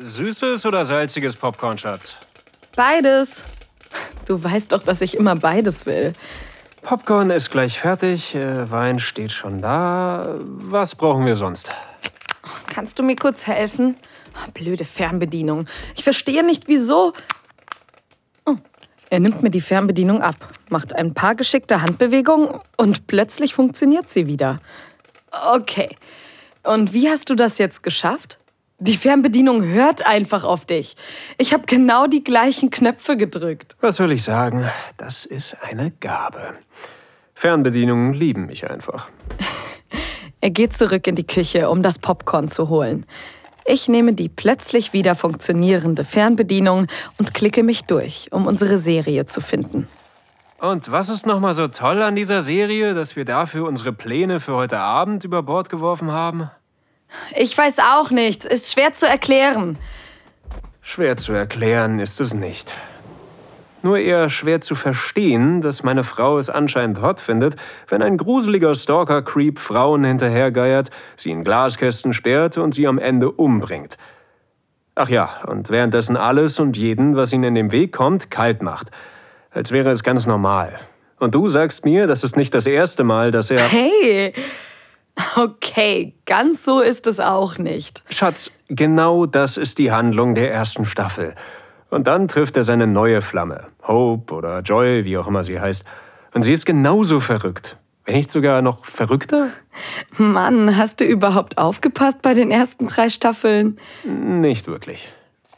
Süßes oder salziges Popcorn, Schatz? Beides. Du weißt doch, dass ich immer beides will. Popcorn ist gleich fertig, Wein steht schon da. Was brauchen wir sonst? Kannst du mir kurz helfen? Blöde Fernbedienung. Ich verstehe nicht, wieso. Oh. Er nimmt mir die Fernbedienung ab, macht ein paar geschickte Handbewegungen und plötzlich funktioniert sie wieder. Okay. Und wie hast du das jetzt geschafft? Die Fernbedienung hört einfach auf dich. Ich habe genau die gleichen Knöpfe gedrückt. Was soll ich sagen? Das ist eine Gabe. Fernbedienungen lieben mich einfach. Er geht zurück in die Küche, um das Popcorn zu holen. Ich nehme die plötzlich wieder funktionierende Fernbedienung und klicke mich durch, um unsere Serie zu finden. Und was ist nochmal so toll an dieser Serie, dass wir dafür unsere Pläne für heute Abend über Bord geworfen haben? Ich weiß auch nicht. Ist schwer zu erklären. Schwer zu erklären ist es nicht. Nur eher schwer zu verstehen, dass meine Frau es anscheinend hot findet, wenn ein gruseliger Stalker-Creep Frauen hinterhergeiert, sie in Glaskästen sperrt und sie am Ende umbringt. Ach ja, und währenddessen alles und jeden, was ihnen in den Weg kommt, kalt macht. Als wäre es ganz normal. Und du sagst mir, das ist nicht das erste Mal, dass er... Hey! Okay, ganz so ist es auch nicht. Schatz, genau das ist die Handlung der ersten Staffel. Und dann trifft er seine neue Flamme. Hope oder Joy, wie auch immer sie heißt. Und sie ist genauso verrückt. Wenn nicht sogar noch verrückter? Mann, hast du überhaupt aufgepasst bei den ersten 3 Staffeln? Nicht wirklich.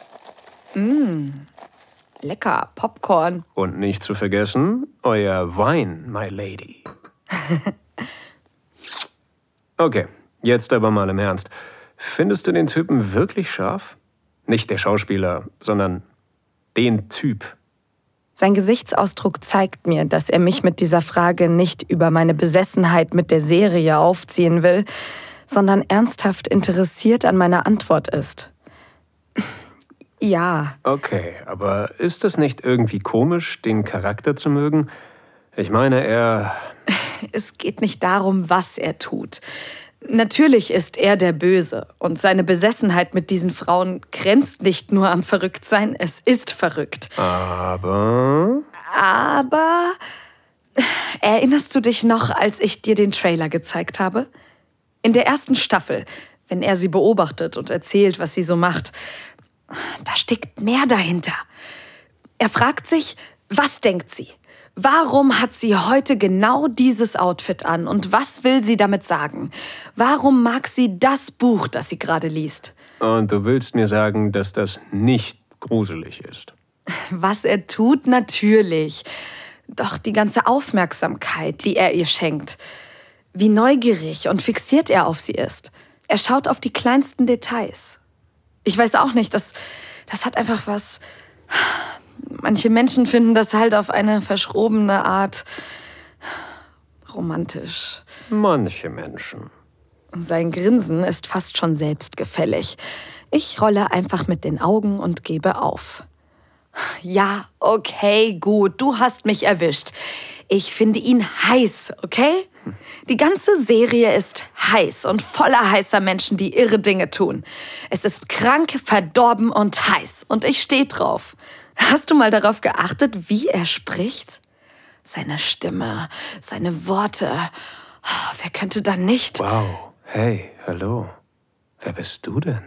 Lecker, Popcorn. Und nicht zu vergessen, euer Wein, my lady. Okay, jetzt aber mal im Ernst. Findest du den Typen wirklich scharf? Nicht der Schauspieler, sondern den Typ. Sein Gesichtsausdruck zeigt mir, dass er mich mit dieser Frage nicht über meine Besessenheit mit der Serie aufziehen will, sondern ernsthaft interessiert an meiner Antwort ist. Ja. Okay, aber ist es nicht irgendwie komisch, den Charakter zu mögen? Ich meine, Es geht nicht darum, was er tut. Natürlich ist er der Böse und seine Besessenheit mit diesen Frauen grenzt nicht nur am Verrücktsein, es ist verrückt. Aber erinnerst du dich noch, als ich dir den Trailer gezeigt habe? In der ersten Staffel, wenn er sie beobachtet und erzählt, was sie so macht, da steckt mehr dahinter. Er fragt sich, was denkt sie? Warum hat sie heute genau dieses Outfit an und was will sie damit sagen? Warum mag sie das Buch, das sie gerade liest? Und du willst mir sagen, dass das nicht gruselig ist? Was er tut, natürlich. Doch die ganze Aufmerksamkeit, die er ihr schenkt. Wie neugierig und fixiert er auf sie ist. Er schaut auf die kleinsten Details. Ich weiß auch nicht, das hat einfach was... Manche Menschen finden das halt auf eine verschrobene Art romantisch. Manche Menschen. Sein Grinsen ist fast schon selbstgefällig. Ich rolle einfach mit den Augen und gebe auf. Ja, okay, gut, du hast mich erwischt. Ich finde ihn heiß, okay? Die ganze Serie ist heiß und voller heißer Menschen, die irre Dinge tun. Es ist krank, verdorben und heiß. Und ich stehe drauf. Hast du mal darauf geachtet, wie er spricht? Seine Stimme, seine Worte. Wer könnte da nicht... Wow, hey, hallo. Wer bist du denn?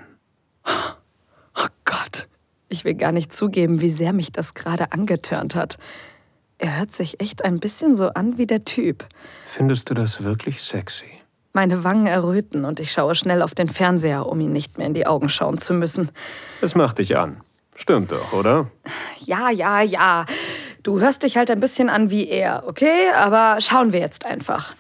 Oh Gott. Ich will gar nicht zugeben, wie sehr mich das gerade angetörnt hat. Er hört sich echt ein bisschen so an wie der Typ. Findest du das wirklich sexy? Meine Wangen erröten und ich schaue schnell auf den Fernseher, um ihn nicht mehr in die Augen schauen zu müssen. Es macht dich an. Stimmt doch, oder? Ja. Du hörst dich halt ein bisschen an wie er, okay? Aber schauen wir jetzt einfach.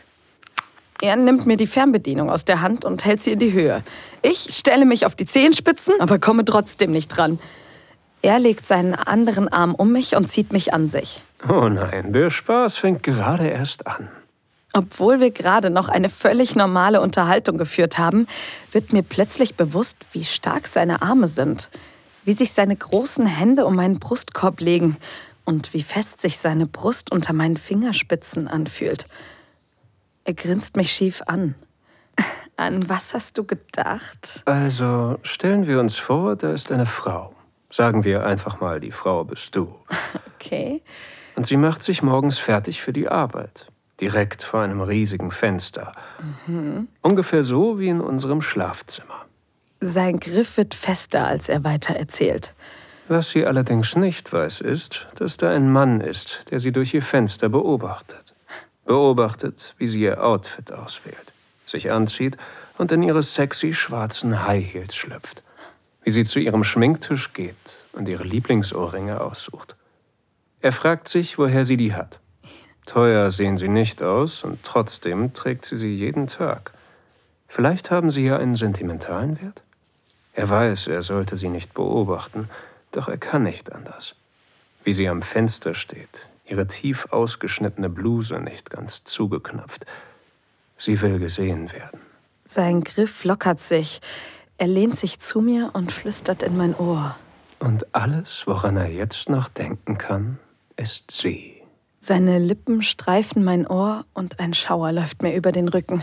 Er nimmt mir die Fernbedienung aus der Hand und hält sie in die Höhe. Ich stelle mich auf die Zehenspitzen, aber komme trotzdem nicht dran. Er legt seinen anderen Arm um mich und zieht mich an sich. Oh nein, der Spaß fängt gerade erst an. Obwohl wir gerade noch eine völlig normale Unterhaltung geführt haben, wird mir plötzlich bewusst, wie stark seine Arme sind. Wie sich seine großen Hände um meinen Brustkorb legen und wie fest sich seine Brust unter meinen Fingerspitzen anfühlt. Er grinst mich schief an. An was hast du gedacht? Also, stellen wir uns vor, da ist eine Frau. Sagen wir einfach mal, die Frau bist du. Okay. Und sie macht sich morgens fertig für die Arbeit. Direkt vor einem riesigen Fenster. Ungefähr so wie in unserem Schlafzimmer. Sein Griff wird fester, als er weiter erzählt. Was sie allerdings nicht weiß, ist, dass da ein Mann ist, der sie durch ihr Fenster beobachtet. Beobachtet, wie sie ihr Outfit auswählt, sich anzieht und in ihre sexy schwarzen High Heels schlüpft. Wie sie zu ihrem Schminktisch geht und ihre Lieblingsohrringe aussucht. Er fragt sich, woher sie die hat. Teuer sehen sie nicht aus und trotzdem trägt sie jeden Tag. Vielleicht haben sie ja einen sentimentalen Wert? Er weiß, er sollte sie nicht beobachten, doch er kann nicht anders. Wie sie am Fenster steht, ihre tief ausgeschnittene Bluse nicht ganz zugeknöpft. Sie will gesehen werden. Sein Griff lockert sich. Er lehnt sich zu mir und flüstert in mein Ohr. Und alles, woran er jetzt noch denken kann, ist sie. Seine Lippen streifen mein Ohr und ein Schauer läuft mir über den Rücken.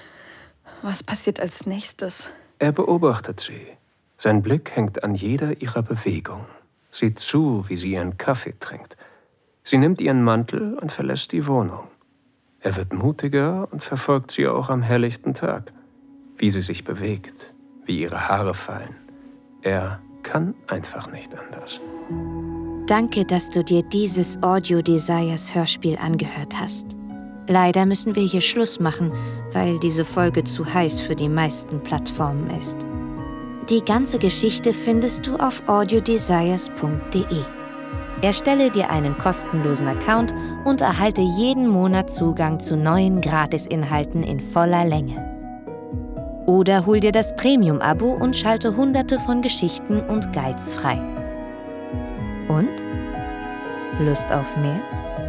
Was passiert als nächstes? Er beobachtet sie. Sein Blick hängt an jeder ihrer Bewegung. Sieht zu, wie sie ihren Kaffee trinkt. Sie nimmt ihren Mantel und verlässt die Wohnung. Er wird mutiger und verfolgt sie auch am helllichten Tag. Wie sie sich bewegt, wie ihre Haare fallen. Er kann einfach nicht anders. Danke, dass du dir dieses Audio Desires Hörspiel angehört hast. Leider müssen wir hier Schluss machen, weil diese Folge zu heiß für die meisten Plattformen ist. Die ganze Geschichte findest du auf audiodesires.de. Erstelle dir einen kostenlosen Account und erhalte jeden Monat Zugang zu neuen Gratisinhalten in voller Länge. Oder hol dir das Premium-Abo und schalte Hunderte von Geschichten und Guides frei. Und? Lust auf mehr?